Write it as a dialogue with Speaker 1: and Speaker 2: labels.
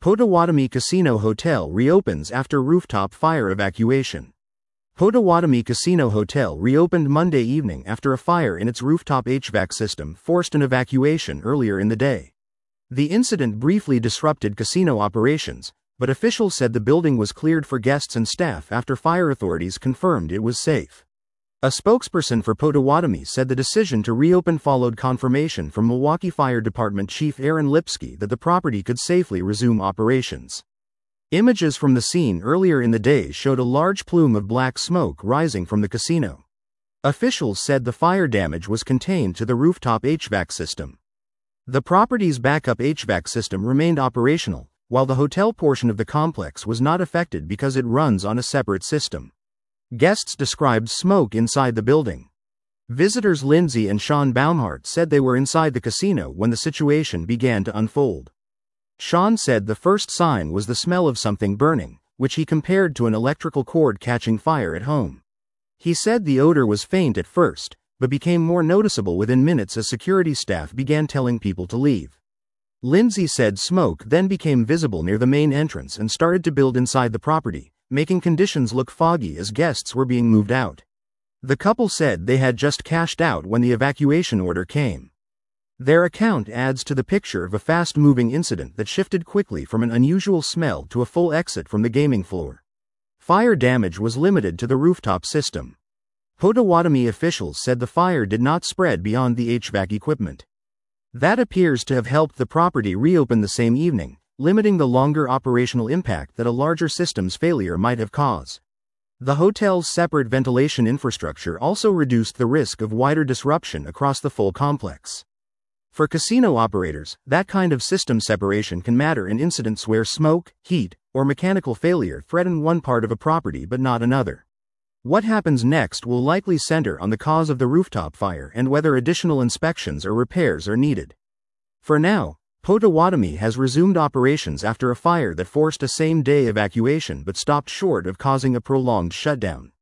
Speaker 1: Potawatomi Casino Hotel reopens after rooftop fire evacuation. Potawatomi Casino Hotel reopened Monday evening after a fire in its rooftop HVAC system forced an evacuation earlier in the day. The incident briefly disrupted casino operations, but officials said the building was cleared for guests and staff after fire authorities confirmed it was safe. A spokesperson for Potawatomi said the decision to reopen followed confirmation from Milwaukee Fire Department Chief Aaron Lipsky that the property could safely resume operations. Images from the scene earlier in the day showed a large plume of black smoke rising from the casino. Officials said the fire damage was contained to the rooftop HVAC system. The property's backup HVAC system remained operational, while the hotel portion of the complex was not affected because it runs on a separate system. Guests described smoke inside the building. Visitors Lindsay and Sean Baumhart said they were inside the casino when the situation began to unfold. Sean said the first sign was the smell of something burning, which he compared to an electrical cord catching fire at home. He said the odor was faint at first, but became more noticeable within minutes as security staff began telling people to leave. Lindsay said smoke then became visible near the main entrance and started to build inside the property, making conditions look foggy as guests were being moved out. The couple said they had just cashed out when the evacuation order came. Their account adds to the picture of a fast-moving incident that shifted quickly from an unusual smell to a full exit from the gaming floor. Fire damage was limited to the rooftop system. Potawatomi officials said the fire did not spread beyond the HVAC equipment. That appears to have helped the property reopen the same evening, limiting the longer operational impact that a larger system's failure might have caused. The hotel's separate ventilation infrastructure also reduced the risk of wider disruption across the full complex. For casino operators, that kind of system separation can matter in incidents where smoke, heat, or mechanical failure threaten one part of a property but not another. What happens next will likely center on the cause of the rooftop fire and whether additional inspections or repairs are needed. For now, Potawatomi has resumed operations after a fire that forced a same-day evacuation but stopped short of causing a prolonged shutdown.